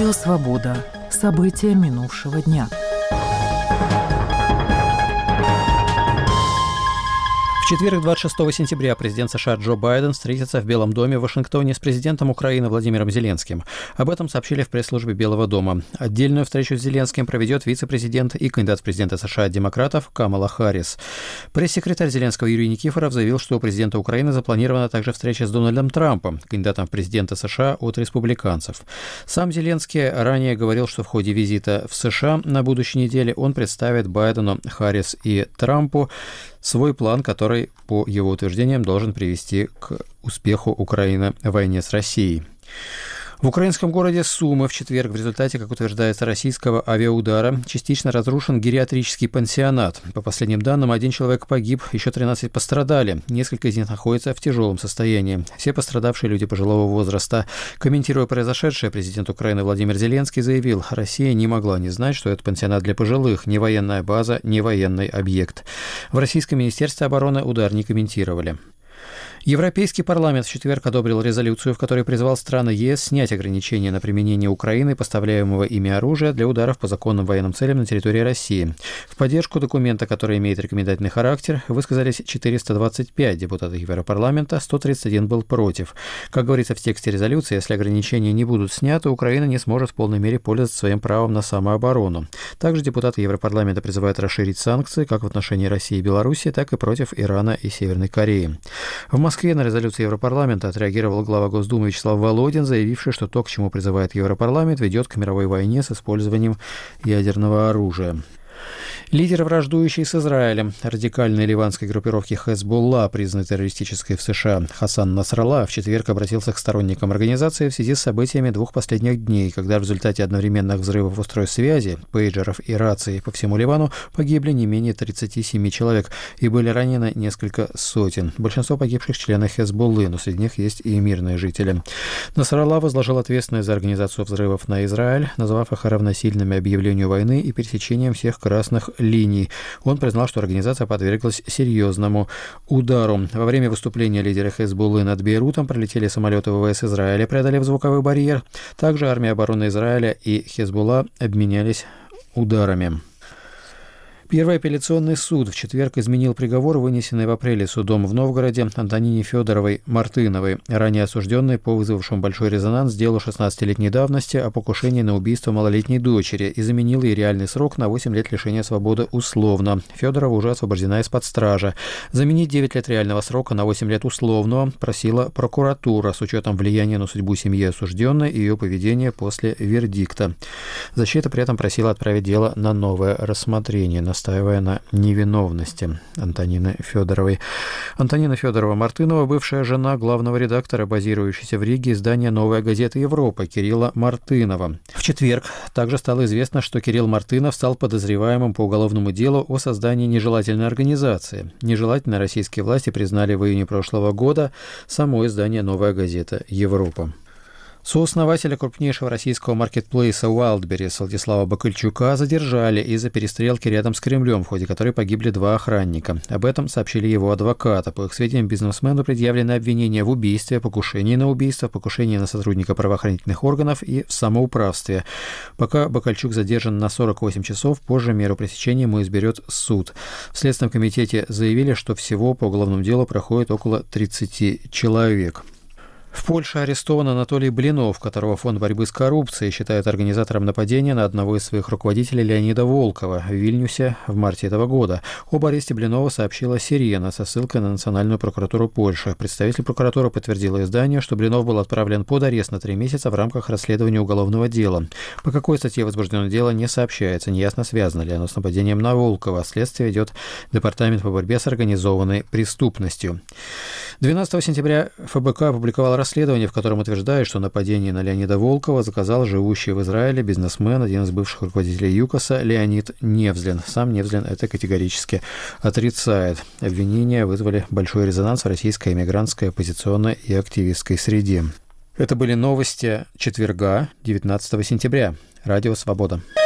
Радио «Свобода». События минувшего дня. В четверг, 26 сентября, президент США Джо Байден встретится в Белом доме в Вашингтоне с президентом Украины Владимиром Зеленским. Об этом сообщили в пресс-службе Белого дома. Отдельную встречу с Зеленским проведет вице-президент и кандидат в президенты США от демократов Камала Харрис. Пресс-секретарь Зеленского Юрий Никифоров заявил, что у президента Украины запланирована также встреча с Дональдом Трампом, кандидатом в президенты США от республиканцев. Сам Зеленский ранее говорил, что в ходе визита в США на будущей неделе он представит Байдену, Харрис и Трампу свой план, который, по его утверждениям, должен привести к успеху Украины в войне с Россией. В украинском городе Сумы в четверг в результате, как утверждается, российского авиаудара частично разрушен гериатрический пансионат. По последним данным, 1 человек погиб, еще 13 пострадали. Несколько из них находятся в тяжелом состоянии. Все пострадавшие люди пожилого возраста. Комментируя произошедшее, президент Украины Владимир Зеленский заявил, Россия не могла не знать, что это пансионат для пожилых, не военная база, не военный объект. В Российском министерстве обороны удар не комментировали. Европейский парламент в четверг одобрил резолюцию, в которой призвал страны ЕС снять ограничения на применение Украиной поставляемого ими оружия для ударов по законным военным целям на территории России. В поддержку документа, который имеет рекомендательный характер, высказались 425 депутатов Европарламента, 131 был против. Как говорится в тексте резолюции, если ограничения не будут сняты, Украина не сможет в полной мере пользоваться своим правом на самооборону. Также депутаты Европарламента призывают расширить санкции как в отношении России и Беларуси, так и против Ирана и Северной Кореи. В Москве на резолюцию Европарламента отреагировал глава Госдумы Вячеслав Володин, заявивший, что то, к чему призывает Европарламент, ведет к мировой войне с использованием ядерного оружия. Лидер, враждующий с Израилем, радикальной ливанской группировки Хезболла, признанной террористической в США, Хасан Насралла, в четверг обратился к сторонникам организации в связи с событиями 2 последних дней, когда в результате одновременных взрывов устройств связи, пейджеров и раций по всему Ливану погибли не менее 37 человек и были ранены несколько сотен. Большинство погибших члены Хезболлы, но среди них есть и мирные жители. Насралла возложил ответственность за организацию взрывов на Израиль, назвав их равносильными объявлению войны и пересечением всех красных линий. Он признал, что организация подверглась серьезному удару. Во время выступления лидера Хезболлы над Бейрутом пролетели самолеты ВВС Израиля, преодолев звуковой барьер. Также армия обороны Израиля и Хезболла обменялись ударами. Первый апелляционный суд в четверг изменил приговор, вынесенный в апреле судом в Новгороде Антонине Федоровой-Мартыновой, ранее осужденной по вызвавшему большой резонанс делу 16-летней давности о покушении на убийство малолетней дочери, и заменил ей реальный срок на 8 лет лишения свободы условно. Федорова уже освобождена из-под стражи. Заменить 9 лет реального срока на 8 лет условного просила прокуратура с учетом влияния на судьбу семьи осужденной и ее поведения после вердикта. Защита при этом просила отправить дело на новое рассмотрение, настаивая на невиновности Антонины Федоровой. Антонина Федорова-Мартынова, бывшая жена главного редактора, базирующейся в Риге, издания «Новая газета Европа» Кирилла Мартынова. В четверг также стало известно, что Кирилл Мартынов стал подозреваемым по уголовному делу о создании нежелательной организации. Нежелательной российские власти признали в июне прошлого года само издание «Новая газета Европа». Сооснователя крупнейшего российского маркетплейса Wildberries Владислава Бакальчука задержали из-за перестрелки рядом с Кремлем, в ходе которой погибли 2 охранника. Об этом сообщили его адвокаты. По их сведениям, бизнесмену предъявлены обвинения в убийстве, покушении на убийство, покушении на сотрудника правоохранительных органов и в самоуправстве. Пока Бакальчук задержан на 48 часов, позже меру пресечения ему изберет суд. В Следственном комитете заявили, что всего по уголовному делу проходит около 30 человек. В Польше арестован Анатолий Блинов, которого Фонд борьбы с коррупцией считает организатором нападения на одного из своих руководителей Леонида Волкова в Вильнюсе в марте этого года. Об аресте Блинова сообщила «Сирена» со ссылкой на Национальную прокуратуру Польши. Представитель прокуратуры подтвердила изданию, что Блинов был отправлен под арест на 3 месяца в рамках расследования уголовного дела. По какой статье возбуждено дело, не сообщается. Неясно, связано ли оно с нападением на Волкова. Следствие ведет Департамент по борьбе с организованной преступностью. 12 сентября ФБК опубликовал расследование, в котором утверждает, что нападение на Леонида Волкова заказал живущий в Израиле бизнесмен, один из бывших руководителей ЮКОСа, Леонид Невзлин. Сам Невзлин это категорически отрицает. Обвинения вызвали большой резонанс в российской эмигрантской, оппозиционной и активистской среде. Это были новости четверга, 19 сентября. Радио «Свобода».